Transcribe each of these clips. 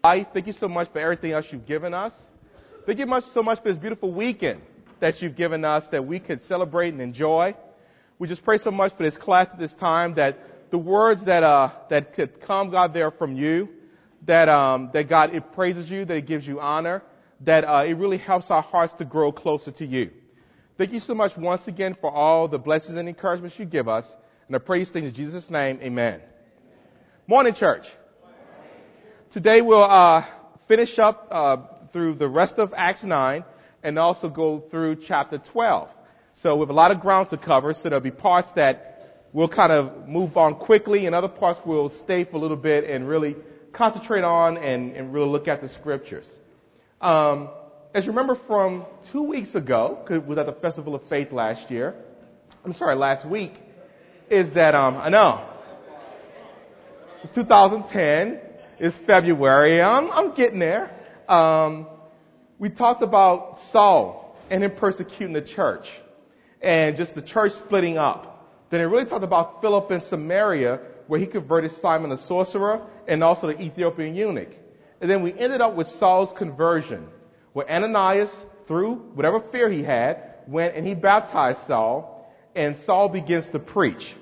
life. Thank you so much for everything else you've given us. Thank you so much for this beautiful weekend that you've given us that we could celebrate and enjoy. We just pray so much for this class at this time that the words that could come, God, they're from you, that God, it praises you, that it gives you honor, that it really helps our hearts to grow closer to you. Thank you so much once again for all the blessings and encouragements you give us. And I pray these things in Jesus' name, amen. Morning, church. Today we'll finish up through the rest of Acts 9 and also go through chapter 12. So we have a lot of ground to cover, so there'll be parts that we'll kind of move on quickly and other parts we'll stay for a little bit and really concentrate on and really look at the scriptures. As you remember from 2 weeks ago, because it was at the Festival of Faith last week, is that, I know, it's 2010, it's February, I'm getting there. We talked about Saul and him persecuting the church and just the church splitting up. Then it really talked about Philip in Samaria where he converted Simon the sorcerer and also the Ethiopian eunuch. And then we ended up with Saul's conversion where Ananias, through whatever fear he had, went and he baptized Saul and Saul begins to preach.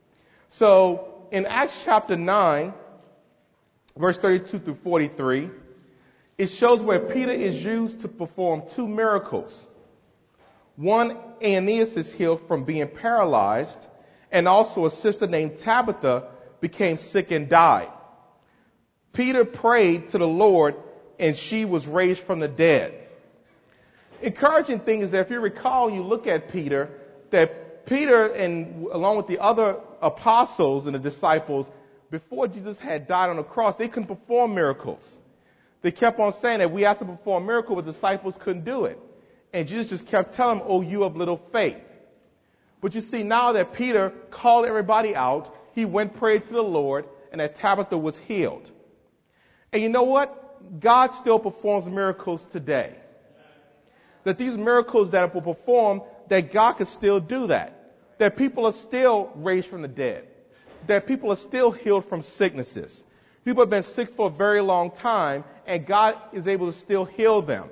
So in Acts chapter 9, verse 32 through 43, it shows where Peter is used to perform two miracles. One, Aeneas is healed from being paralyzed, and also a sister named Tabitha became sick and died. Peter prayed to the Lord, and she was raised from the dead. Encouraging thing is that if you recall, you look at Peter, that Peter, and along with the other apostles and the disciples, before Jesus had died on the cross, they couldn't perform miracles. They kept on saying that we asked to perform a miracle, but the disciples couldn't do it. And Jesus just kept telling them, oh, you of little faith. But you see, now that Peter called everybody out, he went, prayed to the Lord, and that Tabitha was healed. And you know what? God still performs miracles today. That these miracles that were performed, that God could still do that. That people are still raised from the dead. That people are still healed from sicknesses. People have been sick for a very long time, and God is able to still heal them.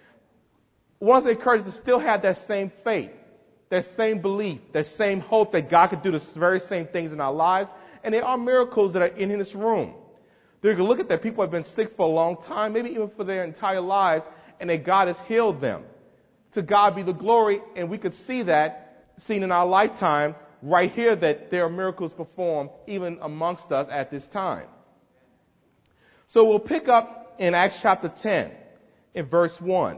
Once encouraged to still have that same faith, that same belief, that same hope that God could do the very same things in our lives. And there are miracles that are in this room. They can look at that. People have been sick for a long time, maybe even for their entire lives, and that God has healed them. To God be the glory, and we could see that seen in our lifetime right here, that there are miracles performed even amongst us at this time. So we'll pick up in Acts chapter 10 in verse 1.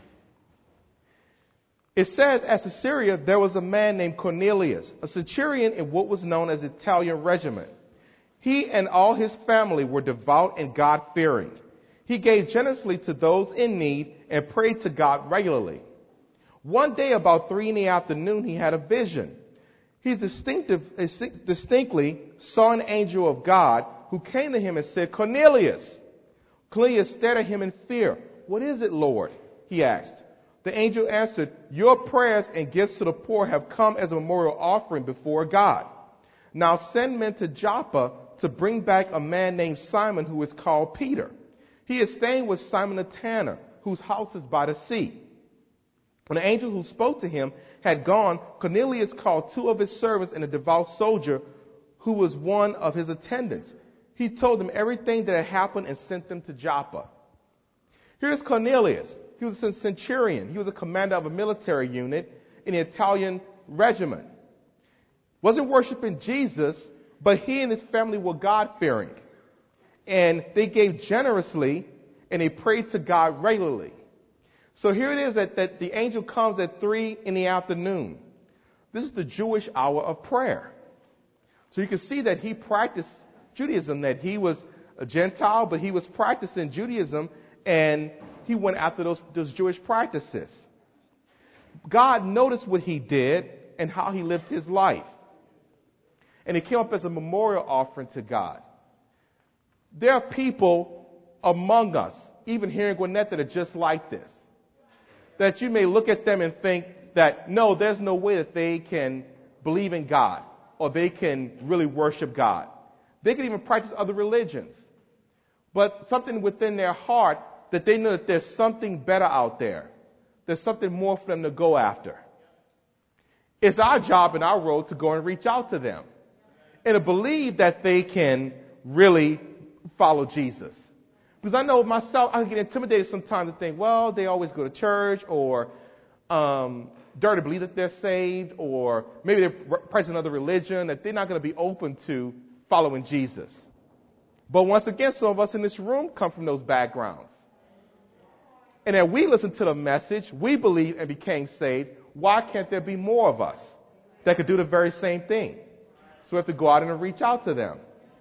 It says, at Caesarea there was a man named Cornelius, a centurion in what was known as the Italian regiment. He and all his family were devout and God-fearing. He gave generously to those in need and prayed to God regularly. One day about 3 p.m, he had a vision. He distinctly saw an angel of God who came to him and said, Cornelius. Cornelius stared at him in fear. What is it, Lord? He asked. The angel answered, your prayers and gifts to the poor have come as a memorial offering before God. Now send men to Joppa to bring back a man named Simon who is called Peter. He is staying with Simon the tanner, whose house is by the sea. When the angel who spoke to him had gone, Cornelius called 2 of his servants and a devout soldier who was one of his attendants. He told them everything that had happened and sent them to Joppa. Here's Cornelius. He was a centurion. He was a commander of a military unit in the Italian regiment. Wasn't worshiping Jesus, but he and his family were God-fearing. And they gave generously, and they prayed to God regularly. So here it is that the angel comes at 3 p.m. This is the Jewish hour of prayer. So you can see that he practiced Judaism, that he was a Gentile, but he was practicing Judaism, and he went after those Jewish practices. God noticed what he did and how he lived his life. And it came up as a memorial offering to God. There are people among us, even here in Gwinnett, that are just like this. That you may look at them and think that, no, there's no way that they can believe in God or they can really worship God. They can even practice other religions. but something within their heart that they know that there's something better out there. There's something more for them to go after. It's our job and our role to go and reach out to them and to believe that they can really follow Jesus. Because I know myself, I get intimidated sometimes to think, well, they always go to church, or dare to believe that they're saved, or maybe they're practicing another religion, that they're not going to be open to following Jesus. But once again, some of us in this room come from those backgrounds. And as we listen to the message, we believe and became saved. Why can't there be more of us that could do the very same thing? So we have to go out and reach out to them.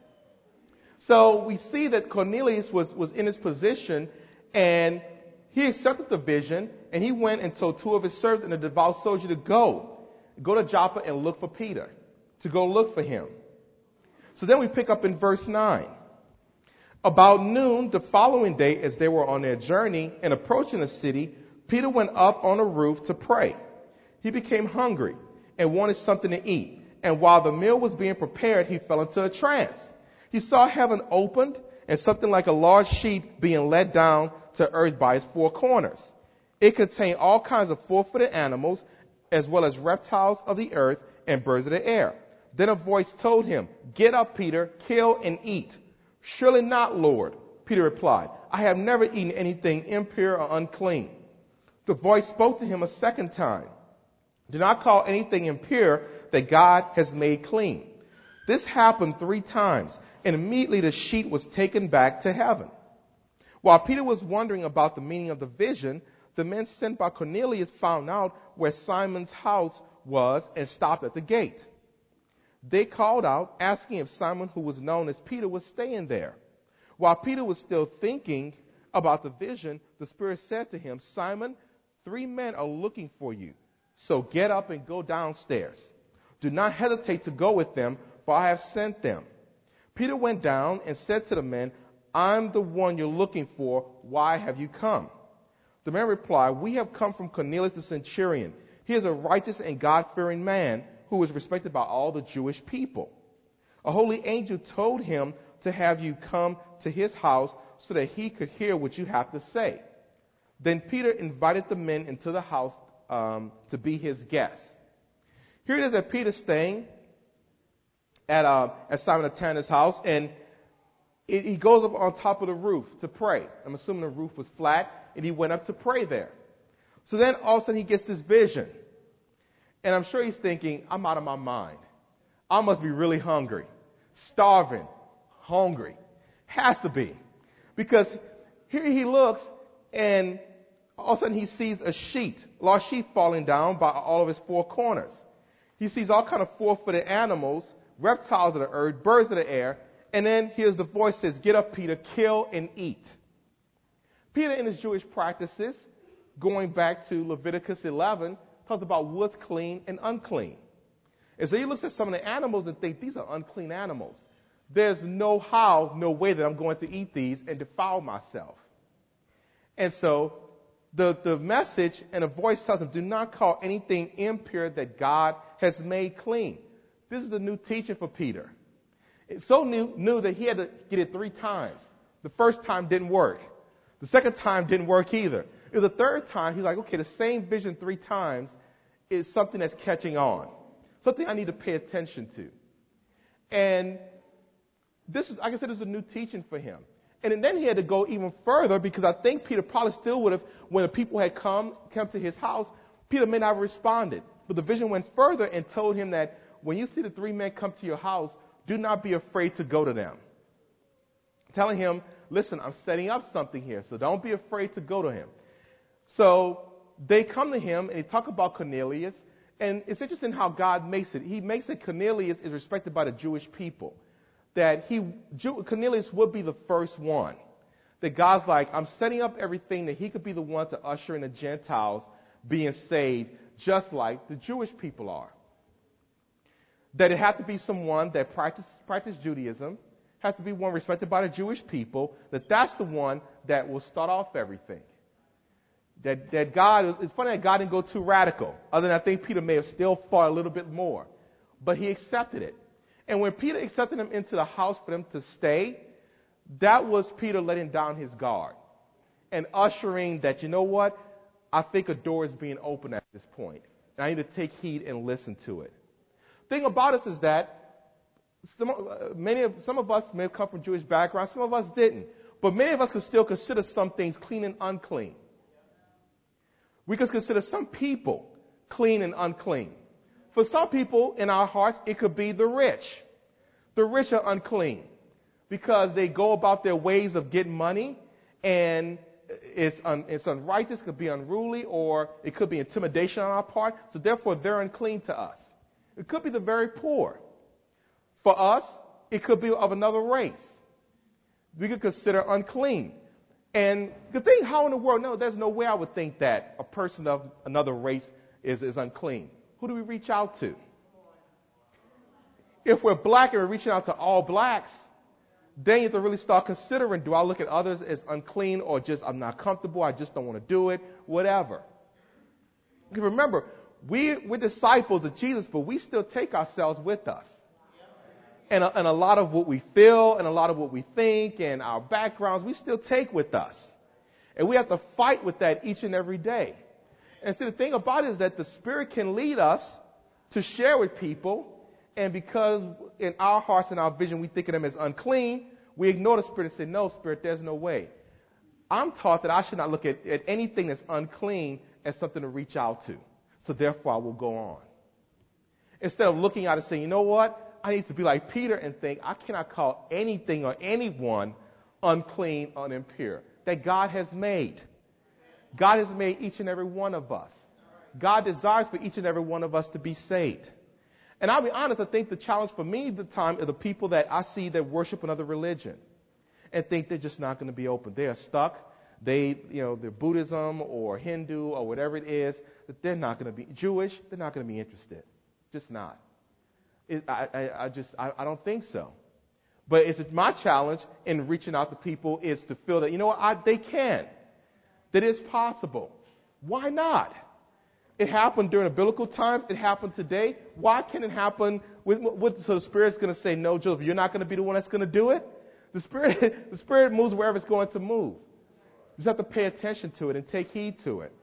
So we see that Cornelius was in his position, and he accepted the vision, and he went and told two of his servants and a devout soldier to go to Joppa and look for Peter, to go look for him. So then we pick up in verse 9. About noon the following day, as they were on their journey and approaching the city, Peter went up on a roof to pray. He became hungry and wanted something to eat. And while the meal was being prepared, he fell into a trance. He saw heaven opened and something like a large sheet being let down to earth by its four corners. It contained all kinds of four-footed animals, as well as reptiles of the earth and birds of the air. Then a voice told him, "Get up, Peter, kill and eat." "Surely not, Lord," Peter replied. "I have never eaten anything impure or unclean." The voice spoke to him a second time. "Do not call anything impure that God has made clean." This happened 3 times, and immediately the sheet was taken back to heaven. While Peter was wondering about the meaning of the vision, the men sent by Cornelius found out where Simon's house was and stopped at the gate. They called out, asking if Simon, who was known as Peter, was staying there. While Peter was still thinking about the vision, the Spirit said to him, "Simon, 3 men are looking for you. So get up and go downstairs. Do not hesitate to go with them, for I have sent them." Peter went down and said to the men, "I'm the one you're looking for. Why have you come?" The men replied, "We have come from Cornelius the centurion. He is a righteous and God-fearing man who is respected by all the Jewish people. A holy angel told him to have you come to his house so that he could hear what you have to say." Then Peter invited the men into the house to be his guests. Here it is that Peter's staying at Simon the tanner's house, and he goes up on top of the roof to pray. I'm assuming the roof was flat, and he went up to pray there. So then all of a sudden he gets this vision. And I'm sure he's thinking, I'm out of my mind. I must be really hungry. Starving. Hungry. Has to be. Because here he looks, and all of a sudden he sees a large sheet falling down by all of its 4 corners. He sees all kind of 4-footed animals, reptiles of the earth, birds of the air, and then here's the voice says, "Get up, Peter, kill and eat." Peter, in his Jewish practices, going back to Leviticus 11, talks about what's clean and unclean. And so he looks at some of the animals and thinks, these are unclean animals. There's no way that I'm going to eat these and defile myself. And so the message and a voice tells him, do not call anything impure that God has made clean. This is the new teaching for Peter. It's so new that he had to get it 3 times. The first time didn't work. The second time didn't work either. It was the third time, he's like, okay, the same vision 3 times is something that's catching on. Something I need to pay attention to. And this is, like I said, this is a new teaching for him. And then he had to go even further, because I think Peter probably still would have, when the people had come to his house, Peter may not have responded. But the vision went further and told him that when you see the 3 men come to your house, do not be afraid to go to them. Telling him, listen, I'm setting up something here, so don't be afraid to go to him. So they come to him, and they talk about Cornelius. And it's interesting how God makes it. He makes it Cornelius is respected by the Jewish people. That Cornelius would be the first one. That God's like, I'm setting up everything that he could be the one to usher in the Gentiles being saved, just like the Jewish people are. That it had to be someone that practiced Judaism, has to be one respected by the Jewish people, that's the one that will start off everything. That God, it's funny that God didn't go too radical, other than I think Peter may have still fought a little bit more. But he accepted it. And when Peter accepted him into the house for them to stay, That was Peter letting down his guard and ushering that, you know what? I think a door is being opened at this point. And I need to take heed and listen to it. The thing about us is that some of us may have come from Jewish backgrounds, some of us didn't. But many of us could still consider some things clean and unclean. We could consider some people clean and unclean. For some people in our hearts, it could be the rich. The rich are unclean because they go about their ways of getting money, and it's unrighteous, it could be unruly, or it could be intimidation on our part. So therefore, they're unclean to us. It could be the very poor. For us, it could be of another race. We could consider unclean. And the thing, how in the world? No, there's no way I would think that a person of another race is unclean. Who do we reach out to? If we're black and we're reaching out to all blacks, then you have to really start considering, do I look at others as unclean or just I'm not comfortable, I just don't want to do it, whatever. Because remember, we're disciples of Jesus, but we still take ourselves with us. And a lot of what we feel and a lot of what we think and our backgrounds, we still take with us. And we have to fight with that each and every day. And see, the thing about it is that the Spirit can lead us to share with people, and because in our hearts and our vision we think of them as unclean, we ignore the Spirit and say, no, Spirit, there's no way. I'm taught that I should not look at anything that's unclean as something to reach out to. So therefore I will go on. Instead of looking at it and saying, you know what? I need to be like Peter and think, I cannot call anything or anyone unclean or impure that God has made. God has made each and every one of us. God desires for each and every one of us to be saved. And I'll be honest, I think the challenge for me at the time are the people that I see that worship another religion and think they're just not going to be open. They are stuck. They're Buddhism or Hindu or whatever it is, that they're not going to be Jewish. They're not going to be interested. Just not. I don't think so. But it's my challenge in reaching out to people is to feel that, you know what, they can. That it's possible. Why not? It happened during the biblical times. It happened today. Why can't it happen so the Spirit's going to say, no, Joseph, you're not going to be the one that's going to do it? The Spirit moves wherever it's going to move. You just have to pay attention to it and take heed to it.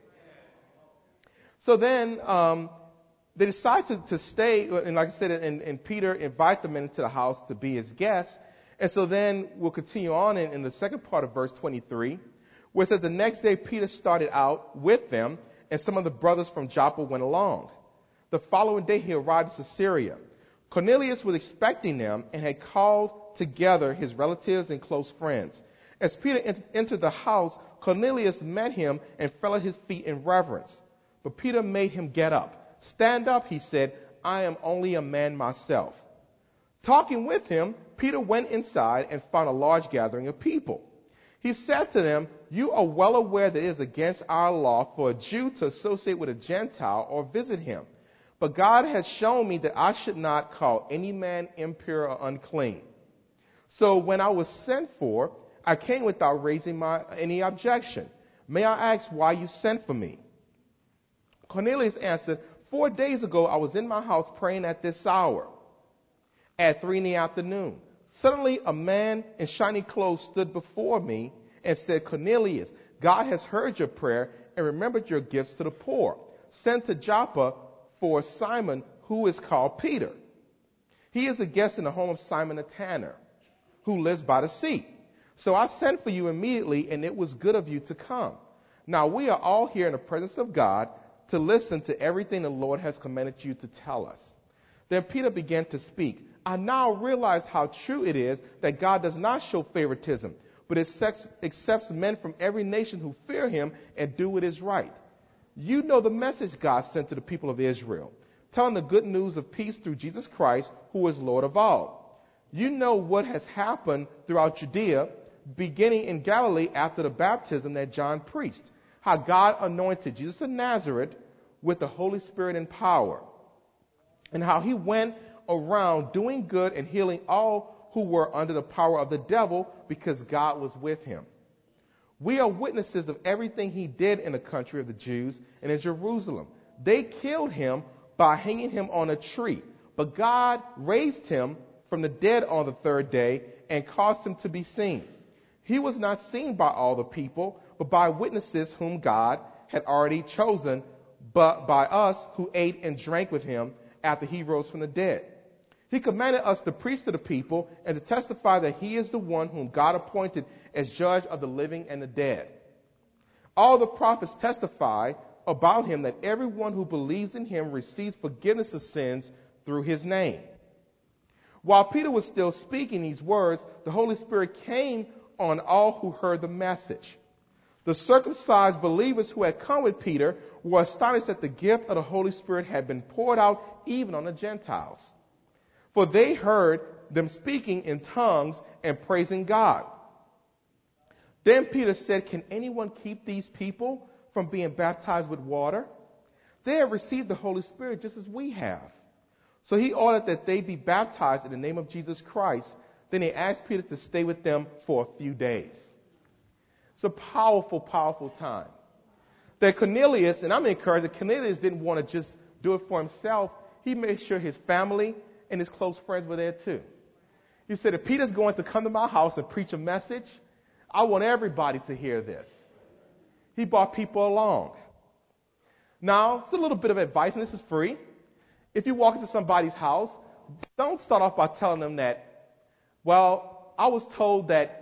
So then they decide to stay, and like I said, and Peter invite them into the house to be his guests. And so then we'll continue on in the second part of verse 23, where it says, the next day Peter started out with them, and some of the brothers from Joppa went along. The following day he arrived in Caesarea. Cornelius was expecting them and had called together his relatives and close friends. As Peter entered the house, Cornelius met him and fell at his feet in reverence. But Peter made him get up. Stand up, he said, I am only a man myself. Talking with him, Peter went inside and found a large gathering of people. He said to them, you are well aware that it is against our law for a Jew to associate with a Gentile or visit him. But God has shown me that I should not call any man impure or unclean. So when I was sent for, I came without raising any objection. May I ask why you sent for me? Cornelius answered, 4 days ago I was in my house praying at this hour, at 3 p.m. Suddenly a man in shiny clothes stood before me and said, Cornelius, God has heard your prayer and remembered your gifts to the poor. Send to Joppa for Simon, who is called Peter. He is a guest in the home of Simon the tanner, who lives by the sea. So I sent for you immediately, and it was good of you to come. Now we are all here in the presence of God to listen to everything the Lord has commanded you to tell us. Then Peter began to speak. I now realize how true it is that God does not show favoritism, but accepts men from every nation who fear him and do what is right. You know the message God sent to the people of Israel, telling the good news of peace through Jesus Christ, who is Lord of all. You know what has happened throughout Judea, beginning in Galilee after the baptism that John preached, how God anointed Jesus of Nazareth with the Holy Spirit and power, and how he went around doing good and healing all who were under the power of the devil because God was with him. We are witnesses of everything he did in the country of the Jews and in Jerusalem. They killed him by hanging him on a tree, but God raised him from the dead on the third day and caused him to be seen. He was not seen by all the people, but by witnesses whom God had already chosen, but by us who ate and drank with him after he rose from the dead. He commanded us to preach to the people and to testify that he is the one whom God appointed as judge of the living and the dead. All the prophets testify about him that everyone who believes in him receives forgiveness of sins through his name. While Peter was still speaking these words, the Holy Spirit came on all who heard the message. The circumcised believers who had come with Peter were astonished that the gift of the Holy Spirit had been poured out even on the Gentiles. For they heard them speaking in tongues and praising God. Then Peter said, "Can anyone keep these people from being baptized with water? They have received the Holy Spirit just as we have." So he ordered that they be baptized in the name of Jesus Christ. Then he asked Peter to stay with them for a few days. It's a powerful, powerful time. That Cornelius, and I'm encouraged that Cornelius didn't want to just do it for himself. He made sure his family and his close friends were there too. He said, if Peter's going to come to my house and preach a message, I want everybody to hear this. He brought people along. Now, it's a little bit of advice, and this is free. If you walk into somebody's house, don't start off by telling them that, well, I was told that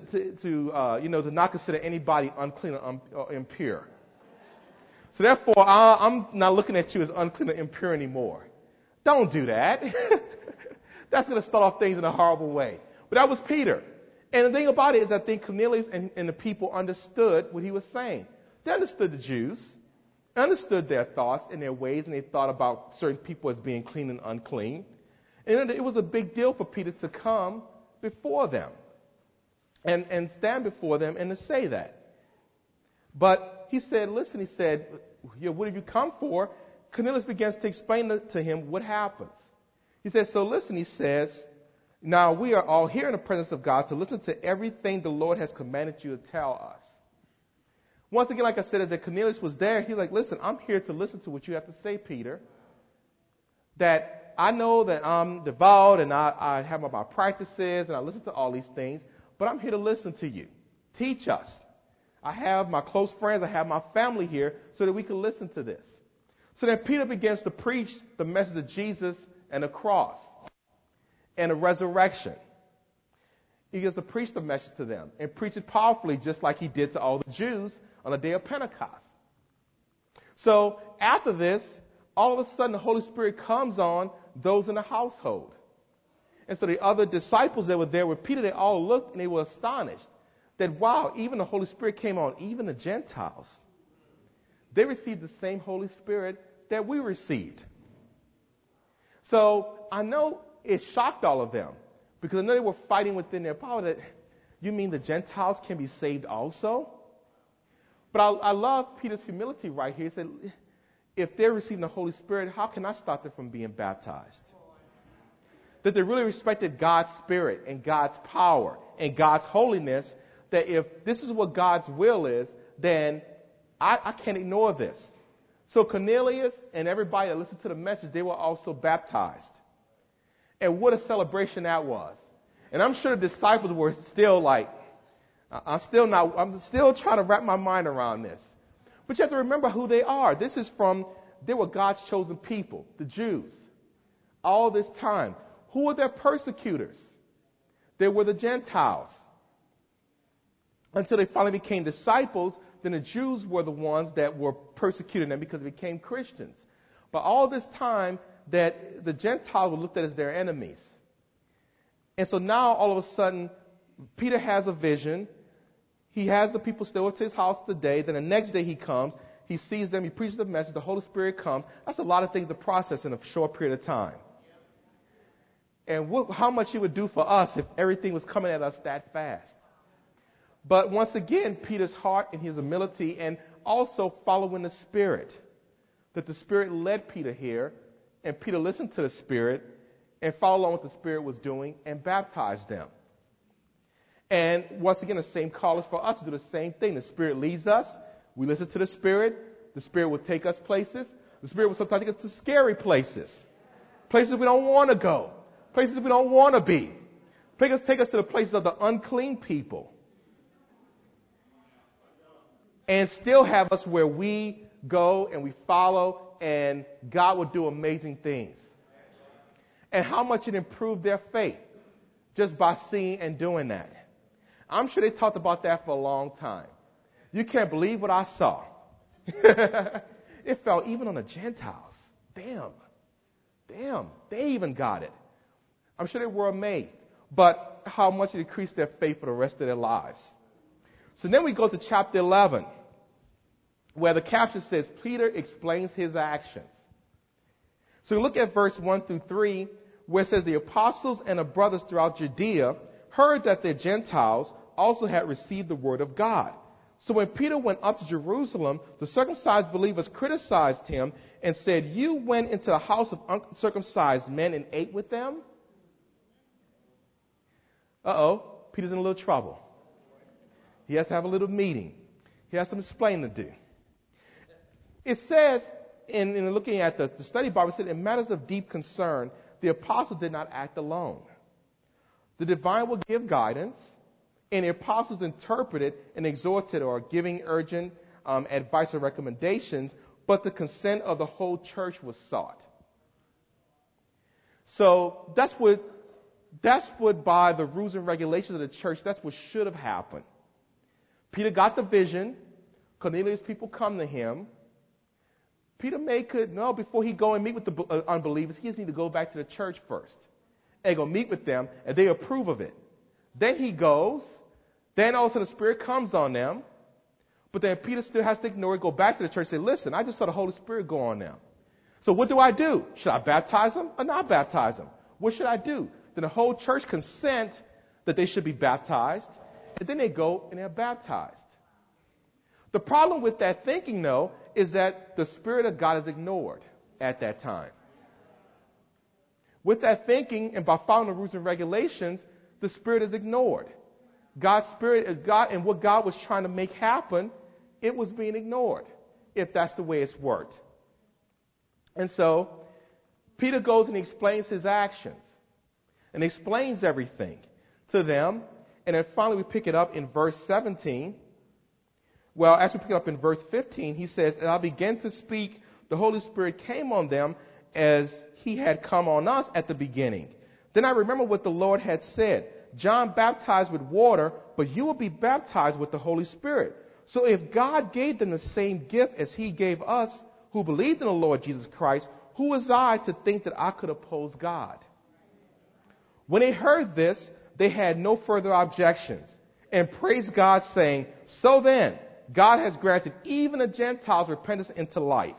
to not consider anybody unclean or impure. So therefore, I'm not looking at you as unclean or impure anymore. Don't do that. That's going to start off things in a horrible way. But that was Peter. And the thing about it is I think Cornelius and the people understood what he was saying. They understood the Jews, understood their thoughts and their ways, and they thought about certain people as being clean and unclean. And it was a big deal for Peter to come before them and stand before them and to say that. But he said, listen, he said, what have you come for? Cornelius begins to explain to him what happens. He says, so listen, he says, now we are all here in the presence of God to listen to everything the Lord has commanded you to tell us. Once again, like I said, that Cornelius was there, he's like, listen, I'm here to listen to what you have to say, Peter. That I know that I'm devout and I have my practices and I listen to all these things, but I'm here to listen to you. Teach us. I have my close friends, I have my family here so that we can listen to this. So then Peter begins to preach the message of Jesus and the cross and the resurrection. He begins to preach the message to them and preach it powerfully just like he did to all the Jews on the day of Pentecost. So after this, all of a sudden the Holy Spirit comes on those in the household. And so the other disciples that were there with Peter, they all looked and they were astonished that, wow, even the Holy Spirit came on, even the Gentiles. They received the same Holy Spirit that we received. So I know it shocked all of them because I know they were fighting within their power that, you mean the Gentiles can be saved also? But I love Peter's humility right here. He said, if they're receiving the Holy Spirit, how can I stop them from being baptized? That they really respected God's Spirit and God's power and God's holiness, that if this is what God's will is, then I can't ignore this. So Cornelius and everybody that listened to the message, they were also baptized. And what a celebration that was. And I'm sure the disciples were still like, I'm still trying to wrap my mind around this. But you have to remember who they are. They were God's chosen people, the Jews. All this time. Who were their persecutors? They were the Gentiles. Until they finally became disciples, then the Jews were the ones that were persecuting them because they became Christians. But all this time that the Gentiles were looked at as their enemies. And so now all of a sudden, Peter has a vision. He has the people still at his house today. Then the next day he comes. He sees them. He preaches the message. The Holy Spirit comes. That's a lot of things to process in a short period of time. And how much it would do for us if everything was coming at us that fast. But once again, Peter's heart and his humility and also following the Spirit. That the Spirit led Peter here. And Peter listened to the Spirit and followed along what the Spirit was doing and baptized them. And once again, the same call is for us to do the same thing. The Spirit leads us. We listen to the Spirit. The Spirit will take us places. The Spirit will sometimes take us to scary places. Places we don't want to go. places we don't want to be. Take us to the places of the unclean people. And still have us where we go and we follow, and God will do amazing things. And how much it improved their faith just by seeing and doing that. I'm sure they talked about that for a long time. You can't believe what I saw. It fell even on the Gentiles. Damn, they even got it. I'm sure they were amazed. But how much it increased their faith for the rest of their lives. So then we go to chapter 11, where the caption says, Peter explains his actions. So we look at verse 1 through 3, where it says, the apostles and the brothers throughout Judea heard that the Gentiles also had received the word of God. So when Peter went up to Jerusalem, the circumcised believers criticized him and said, you went into the house of uncircumcised men and ate with them? Peter's in a little trouble. He has to have a little meeting. He has some explaining to do. It says, in looking at the study Bible, it said, in matters of deep concern, the apostles did not act alone. The divine will give guidance, and the apostles interpreted and exhorted or giving urgent advice or recommendations, but the consent of the whole church was sought. So that's what by the rules and regulations of the church, that's what should have happened. Peter got the vision. Cornelius' people come to him. Peter before he go and meet with the unbelievers, he just need to go back to the church first. And go meet with them, and they approve of it. Then he goes. Then all of a sudden the Spirit comes on them. But then Peter still has to ignore it, go back to the church and say, listen, I just saw the Holy Spirit go on them. So what do I do? Should I baptize them or not baptize them? What should I do? Then the whole church consent that they should be baptized. And then they go and they're baptized. The problem with that thinking, though, is that the Spirit of God is ignored at that time. With that thinking and by following the rules and regulations, the Spirit is ignored. God's Spirit is God, and what God was trying to make happen, it was being ignored, if that's the way it's worked. And so, Peter goes and he explains his actions and explains everything to them. And then finally we pick it up in verse 17. Well, as we pick it up in verse 15, he says, and I began to speak, the Holy Spirit came on them as he had come on us at the beginning. Then I remember what the Lord had said. John baptized with water, but you will be baptized with the Holy Spirit. So if God gave them the same gift as he gave us who believed in the Lord Jesus Christ, who was I to think that I could oppose God? When they heard this, they had no further objections and praised God, saying, so then, God has granted even the Gentiles repentance into life.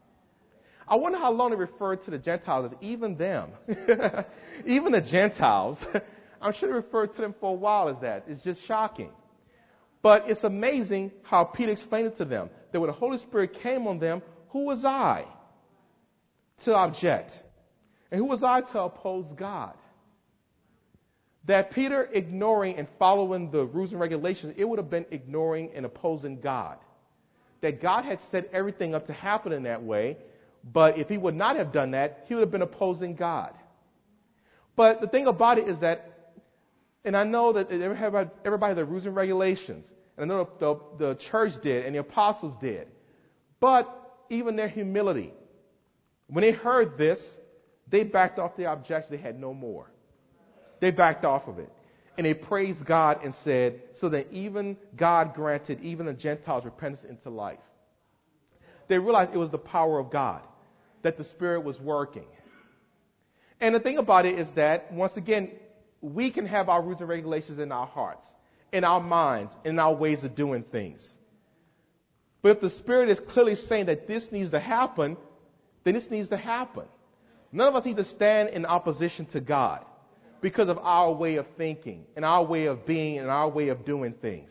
I wonder how long they referred to the Gentiles as even them. Even the Gentiles. I'm sure they referred to them for a while as that. It's just shocking. But it's amazing how Peter explained it to them. That when the Holy Spirit came on them, who was I to object? And who was I to oppose God? That Peter ignoring and following the rules and regulations, it would have been ignoring and opposing God. That God had set everything up to happen in that way, but if he would not have done that, he would have been opposing God. But the thing about it is that, and I know that everybody had the rules and regulations, and I know the church did and the apostles did, but even their humility, when they heard this, they backed off the objection. They had no more. They backed off of it. And they praised God and said, so that even God granted even the Gentiles repentance into life. They realized it was the power of God, that the Spirit was working. And the thing about it is that, once again, we can have our rules and regulations in our hearts, in our minds, in our ways of doing things. But if the Spirit is clearly saying that this needs to happen, then this needs to happen. None of us need to stand in opposition to God because of our way of thinking and our way of being and our way of doing things.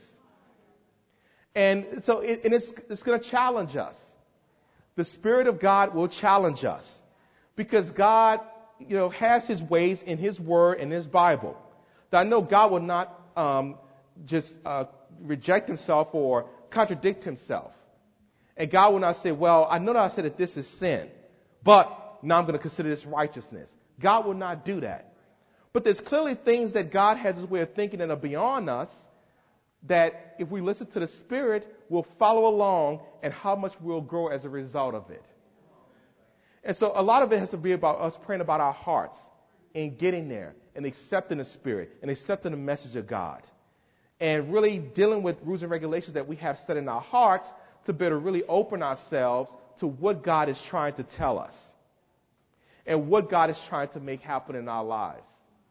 And so it's going to challenge us. The Spirit of God will challenge us because God, has his ways in his word and his Bible. That I know God will not just reject himself or contradict himself. And God will not say, well, I know that I said that this is sin, but now I'm going to consider this righteousness. God will not do that. But there's clearly things that God has His way of thinking that are beyond us, that if we listen to the Spirit, we'll follow along and how much we'll grow as a result of it. And so a lot of it has to be about us praying about our hearts and getting there and accepting the Spirit and accepting the message of God. And really dealing with rules and regulations that we have set in our hearts to better really open ourselves to what God is trying to tell us and what God is trying to make happen in our lives.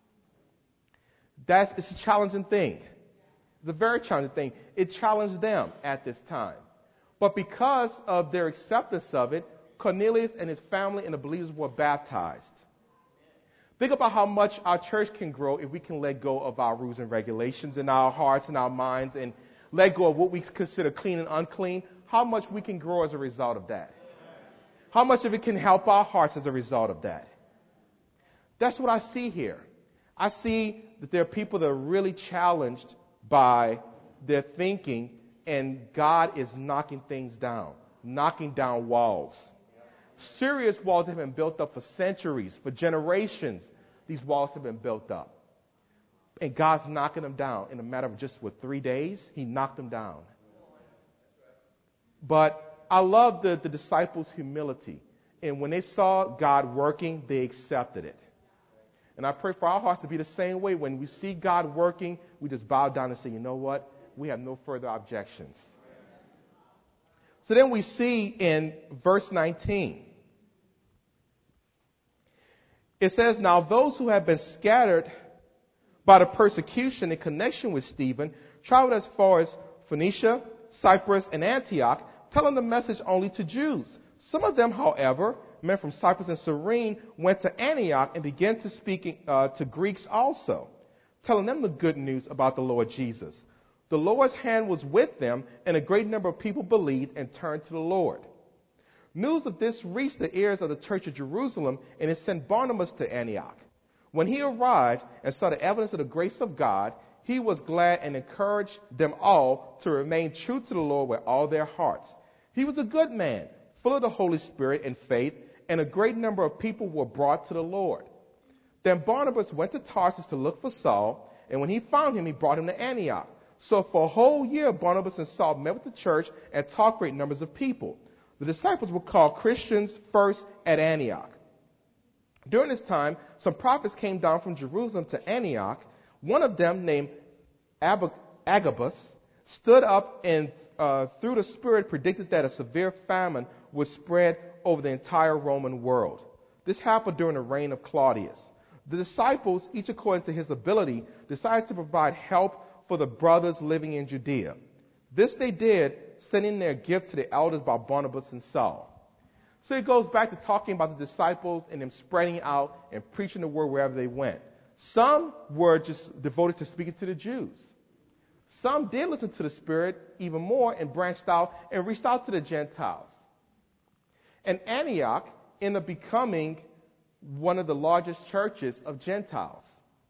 It's a challenging thing. It's a very challenging thing. It challenged them at this time. But because of their acceptance of it, Cornelius and his family and the believers were baptized. Think about how much our church can grow if we can let go of our rules and regulations in our hearts and our minds and let go of what we consider clean and unclean, how much we can grow as a result of that. How much of it can help our hearts as a result of that. That's what I see here. I see that there are people that are really challenged by their thinking, and God is knocking things down, knocking down walls. Serious walls have been built up for centuries, for generations. These walls have been built up. And God's knocking them down in a matter of just, 3 days? He knocked them down. But I love the disciples' humility. And when they saw God working, they accepted it. And I pray for our hearts to be the same way. When we see God working, we just bow down and say, you know what? We have no further objections. So then we see in verse 19, it says, now those who have been scattered by the persecution in connection with Stephen traveled as far as Phoenicia, Cyprus, and Antioch, telling the message only to Jews. Some of them, however, men from Cyprus and Cyrene, went to Antioch and began to speak to Greeks also, telling them the good news about the Lord Jesus. The Lord's hand was with them, and a great number of people believed and turned to the Lord. News of this reached the ears of the church of Jerusalem, and it sent Barnabas to Antioch. When he arrived and saw the evidence of the grace of God, he was glad and encouraged them all to remain true to the Lord with all their hearts. He was a good man, full of the Holy Spirit and faith, and a great number of people were brought to the Lord. Then Barnabas went to Tarsus to look for Saul, and when he found him, he brought him to Antioch. So for a whole year, Barnabas and Saul met with the church and taught great numbers of people. The disciples were called Christians first at Antioch. During this time, some prophets came down from Jerusalem to Antioch. One of them, named Agabus, stood up and through the Spirit predicted that a severe famine would spread over the entire Roman world. This happened during the reign of Claudius. The disciples, each according to his ability, decided to provide help for the brothers living in Judea. This they did, sending their gift to the elders by Barnabas and Saul. So it goes back to talking about the disciples and them spreading out and preaching the word wherever they went. Some were just devoted to speaking to the Jews. Some did listen to the Spirit even more and branched out and reached out to the Gentiles. And Antioch ended up becoming one of the largest churches of Gentiles.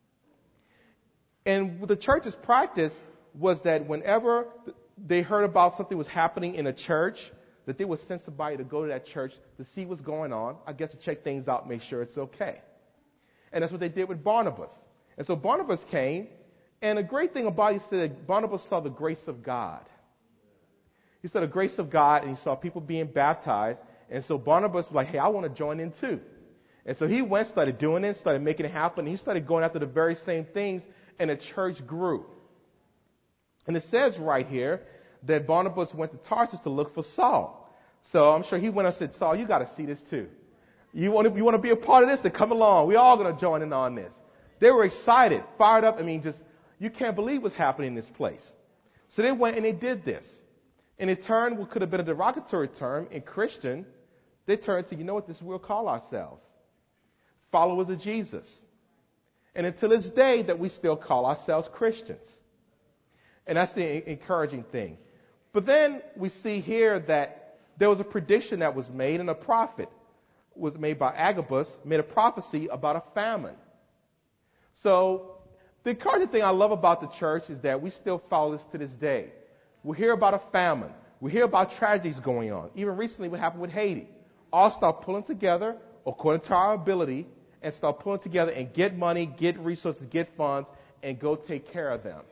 And the church's practice was that whenever they heard about something was happening in a church, that they would send somebody to go to that church to see what's going on, I guess to check things out, make sure it's okay. And that's what they did with Barnabas. And so Barnabas came, and the great thing about it is that Barnabas saw the grace of God. He saw the grace of God, and he saw people being baptized. And so Barnabas was like, hey, I want to join in too. And so he went, started doing it, started making it happen. He started going after the very same things, and the church grew. And it says right here that Barnabas went to Tarsus to look for Saul. So I'm sure he went and said, Saul, you got to see this too. You want to be a part of this? Then come along. We're all going to join in on this. They were excited, fired up. I mean, just, you can't believe what's happening in this place. So they went and they did this. And it turned what could have been a derogatory term in Christian, they turned to, you know what, this is what we'll call ourselves. Followers of Jesus. And until this day that we still call ourselves Christians. And that's the encouraging thing. But then we see here that there was a prediction that was made, and a prophet was made by Agabus, made a prophecy about a famine. So the encouraging thing I love about the church is that we still follow this to this day. We hear about a famine. We hear about tragedies going on. Even recently what happened with Haiti. All start pulling together according to our ability and start pulling together and get money, get resources, get funds, and go take care of them.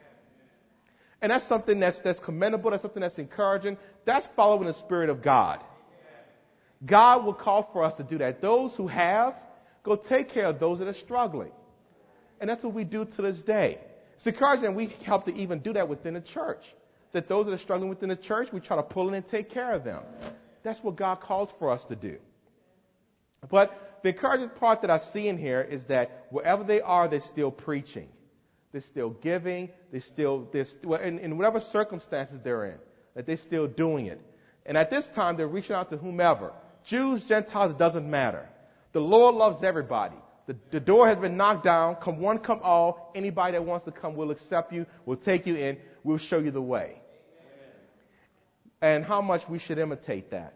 And that's something that's commendable. That's something that's encouraging. That's following the Spirit of God. God will call for us to do that. Those who have, go take care of those that are struggling. And that's what we do to this day. It's encouraging that we help to even do that within the church. That those that are struggling within the church, we try to pull in and take care of them. That's what God calls for us to do. But the encouraging part that I see in here is that wherever they are, they're still preaching. They're still giving. In whatever circumstances they're in, that they're still doing it. And at this time, they're reaching out to whomever. Jews, Gentiles, it doesn't matter. The Lord loves everybody. The door has been knocked down. Come one, come all. Anybody that wants to come will accept you, will take you in, will show you the way. And how much we should imitate that.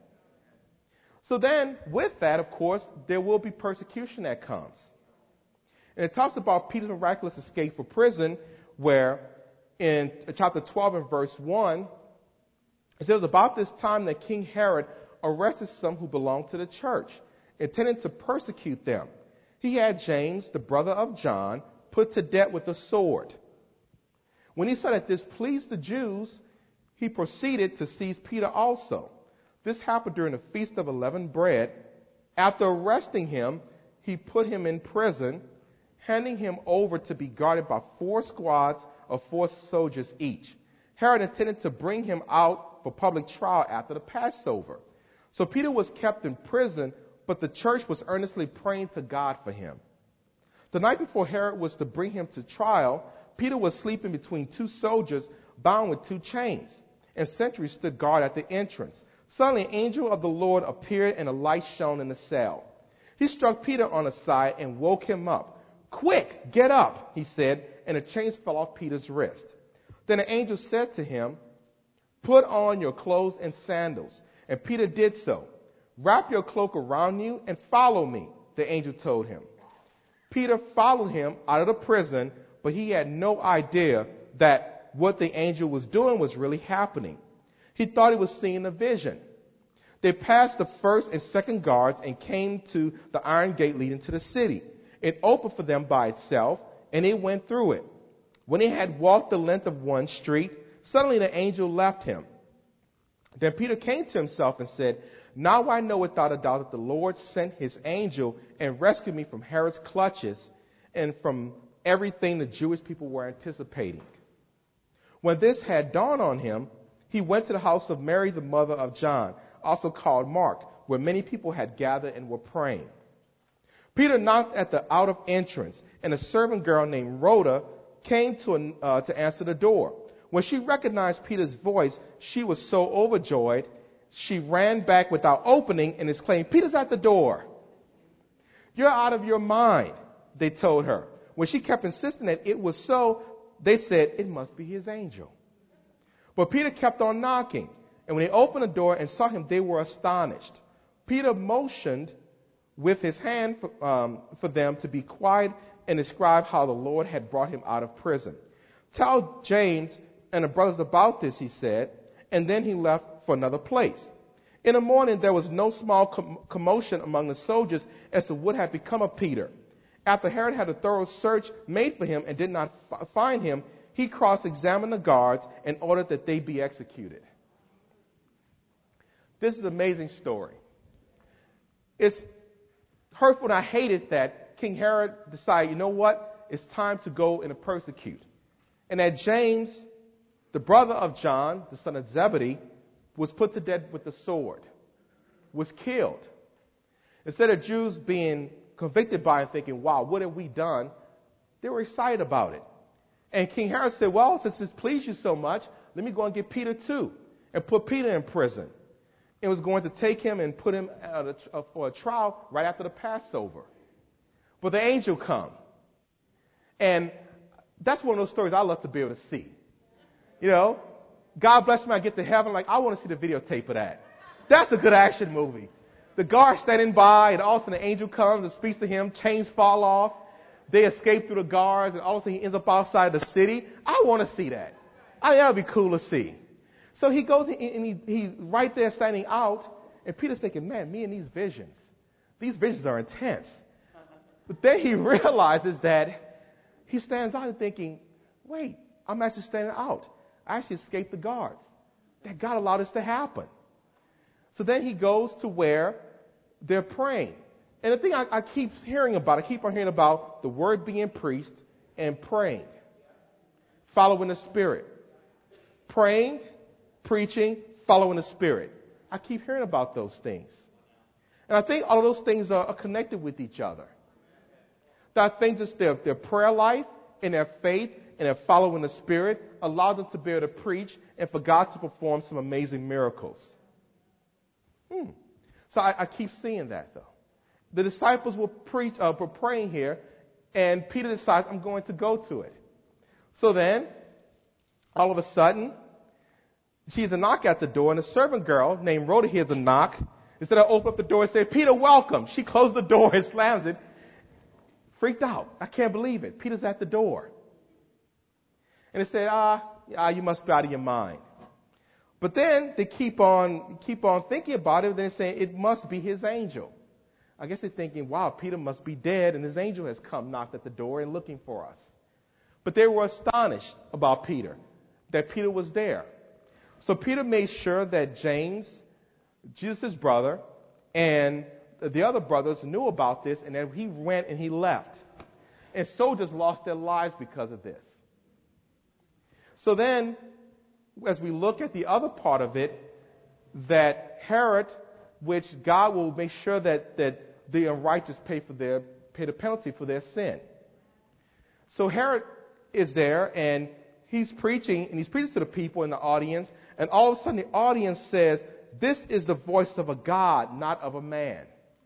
So then, with that, of course, there will be persecution that comes. And it talks about Peter's miraculous escape from prison, where in chapter 12 and verse 1, it says, about this time that King Herod arrested some who belonged to the church, intending to persecute them. He had James, the brother of John, put to death with a sword. When he saw that this pleased the Jews, he proceeded to seize Peter also. This happened during the Feast of Unleavened Bread. After arresting him, he put him in prison, handing him over to be guarded by 4 squads of 4 soldiers each. Herod intended to bring him out for public trial after the Passover. So Peter was kept in prison, but the church was earnestly praying to God for him. The night before Herod was to bring him to trial, Peter was sleeping between 2 soldiers bound with 2 chains, and sentries stood guard at the entrance. Suddenly an angel of the Lord appeared, and a light shone in the cell. He struck Peter on the side and woke him up. "Quick, get up," he said, and the chains fell off Peter's wrist. Then the angel said to him, "Put on your clothes and sandals." And Peter did so. "Wrap your cloak around you and follow me," the angel told him. Peter followed him out of the prison, but he had no idea that what the angel was doing was really happening. He thought he was seeing a vision. They passed the first and second guards and came to the iron gate leading to the city. It opened for them by itself, and they went through it. When he had walked the length of one street, suddenly the angel left him. Then Peter came to himself and said, "Now I know without a doubt that the Lord sent his angel and rescued me from Herod's clutches and from everything the Jewish people were anticipating." When this had dawned on him, he went to the house of Mary, the mother of John, also called Mark, where many people had gathered and were praying. Peter knocked at the outer entrance, and a servant girl named Rhoda came to answer the door. When she recognized Peter's voice, she was so overjoyed, she ran back without opening and exclaimed, "Peter's at the door." "You're out of your mind," they told her. When she kept insisting that it was so, they said, "It must be his angel." But Peter kept on knocking, and when they opened the door and saw him, they were astonished. Peter motioned with his hand for them to be quiet and described how the Lord had brought him out of prison. "Tell James and the brothers about this," he said, and then he left for another place. In the morning, there was no small commotion among the soldiers as to what had become of Peter. After Herod had a thorough search made for him and did not find him, he cross-examined the guards and ordered that they be executed. This is an amazing story. It's hurtful, and I hate it that King Herod decided, you know what, it's time to go and persecute. And that James, the brother of John, the son of Zebedee, was put to death with the sword, was killed. Instead of Jews being convicted by it, thinking, wow, what have we done? They were excited about it. And King Herod said, well, since this pleased you so much, let me go and get Peter too, and put Peter in prison. It was going to take him and put him for a trial right after the Passover. But the angel come. And that's one of those stories I love to be able to see. You know, God bless me, I get to heaven, like, I want to see the videotape of that. That's a good action movie. The guard standing by, and all of a sudden the angel comes and speaks to him, chains fall off, they escape through the guards, and all of a sudden he ends up outside the city. I want to see that. I think that would be cool to see. So he goes and he's right there standing out, and Peter's thinking, man, me and these visions are intense. But then he realizes that he stands out and thinking, wait, I'm actually standing out. I actually escaped the guards. That God allowed this to happen. So then he goes to where they're praying. And the thing I keep hearing about, I keep on hearing about the word being preached and praying. Following the Spirit. Praying, preaching, following the Spirit. I keep hearing about those things. And I think all of those things are connected with each other. That I think just their prayer life and their faith and their following the Spirit allow them to be able to preach and for God to perform some amazing miracles. So I keep seeing that, though. The disciples were praying here, and Peter decides, I'm going to go to it. So then, all of a sudden, she hears a knock at the door, and a servant girl named Rhoda hears a knock. Instead of open up the door and say, Peter, welcome, she closed the door and slams it. Freaked out. I can't believe it. Peter's at the door. And they said, you must be out of your mind. But then they keep on thinking about it, and they're saying it must be his angel. I guess they're thinking, wow, Peter must be dead, and his angel has come, knocked at the door, and looking for us. But they were astonished about Peter, that Peter was there. So Peter made sure that James, Jesus' brother, and the other brothers knew about this, and then he went and he left. And soldiers lost their lives because of this. So then, as we look at the other part of it, that Herod, which God will make sure that the unrighteous pay the penalty for their sin. So Herod is there, and he's preaching to the people in the audience, and all of a sudden the audience says, this is the voice of a God, not of a man.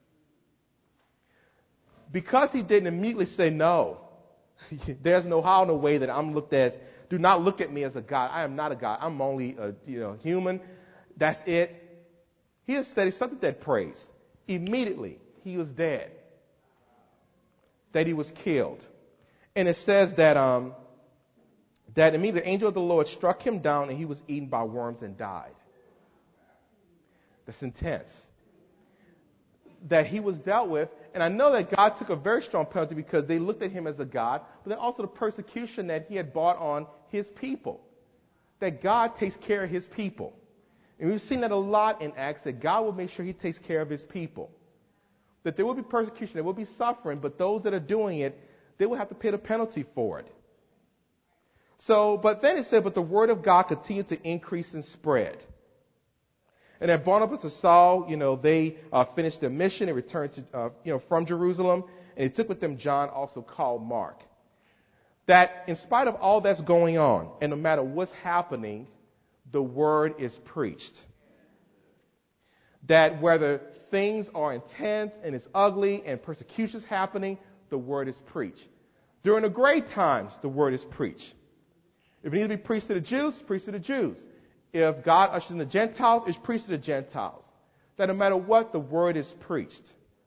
Because he didn't immediately say no, there's no how, no way that I'm looked at. Do not look at me as a God. I am not a God. I'm only a human. That's it. He instead he something that prays. Immediately he was dead. That he was killed. And it says that immediately the angel of the Lord struck him down, and he was eaten by worms and died. That's intense. That he was dealt with. And I know that God took a very strong penalty because they looked at him as a God, but then also the persecution that he had brought on his people. That God takes care of his people. And we've seen that a lot in Acts, that God will make sure he takes care of his people. That there will be persecution, there will be suffering, but those that are doing it, they will have to pay the penalty for it. So, but then it said, but the word of God continued to increase and spread. And at Barnabas and Saul, they finished their mission and returned to, from Jerusalem. And they took with them John, also called Mark. That in spite of all that's going on, and no matter what's happening, the word is preached. That whether things are intense and it's ugly and persecution's happening, the word is preached. During the great times, the word is preached. If it needs to be preached to the Jews, preach to the Jews. If God ushers in the Gentiles, it's preached to the Gentiles. That no matter what, the word is preached.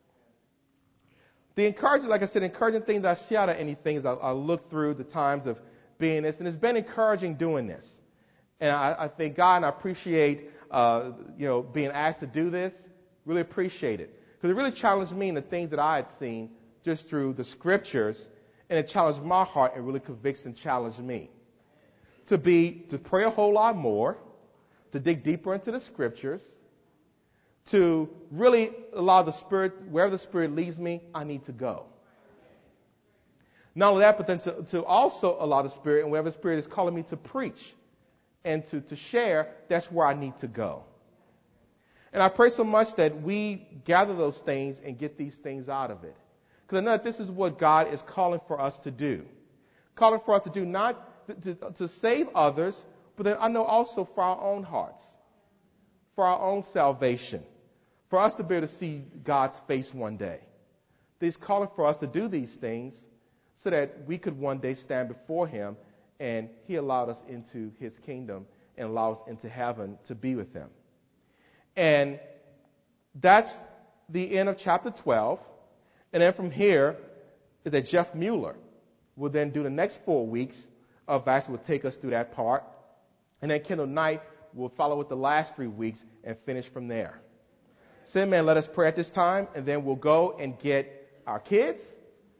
The encouraging thing that I see out of anything is I look through the times of being this, and it's been encouraging doing this. And I thank God and I appreciate, being asked to do this. Really appreciate it. Because it really challenged me in the things that I had seen just through the scriptures, and it challenged my heart and really convicts and challenged me. To pray a whole lot more, to dig deeper into the scriptures, to really allow the Spirit, wherever the Spirit leads me, I need to go. Not only that, but then to also allow the Spirit, and wherever the Spirit is calling me to preach and to share, that's where I need to go. And I pray so much that we gather those things and get these things out of it. Because I know that this is what God is calling for us to do. Calling for us to do not to save others, but then I know also for our own hearts, for our own salvation, for us to be able to see God's face one day. He's calling for us to do these things so that we could one day stand before Him, and He allowed us into His kingdom and allowed us into heaven to be with Him. And that's the end of chapter 12. And then from here is that Jeff Mueller will then do the next 4 weeks of Acts, will take us through that part. And then Kendall Knight will follow with the last 3 weeks and finish from there. So, amen, let us pray at this time, and then we'll go and get our kids,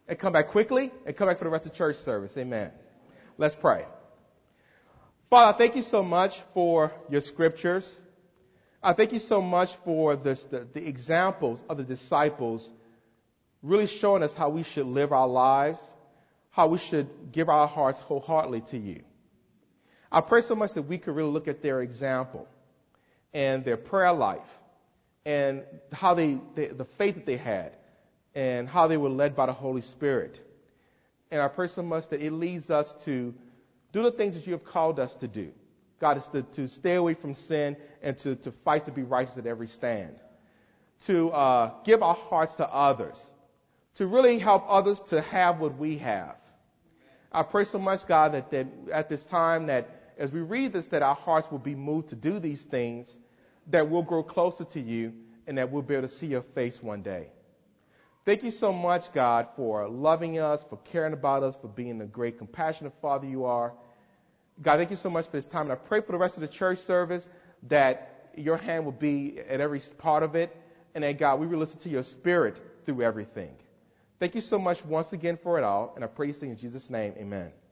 and come back quickly and come back for the rest of the church service. Amen. Let's pray. Father, I thank you so much for your scriptures. I thank you so much for the examples of the disciples really showing us how we should live our lives, how we should give our hearts wholeheartedly to you. I pray so much that we could really look at their example and their prayer life and how the faith that they had and how they were led by the Holy Spirit. And I pray so much that it leads us to do the things that you have called us to do. God, is to stay away from sin and to fight to be righteous at every stand. To give our hearts to others. To really help others to have what we have. I pray so much, God, that at this time that as we read this, that our hearts will be moved to do these things, that we'll grow closer to you, and that we'll be able to see your face one day. Thank you so much, God, for loving us, for caring about us, for being the great compassionate Father you are. God, thank you so much for this time. And I pray for the rest of the church service that your hand will be at every part of it, and that, God, we will listen to your Spirit through everything. Thank you so much once again for it all, and I pray these things in Jesus' name. Amen.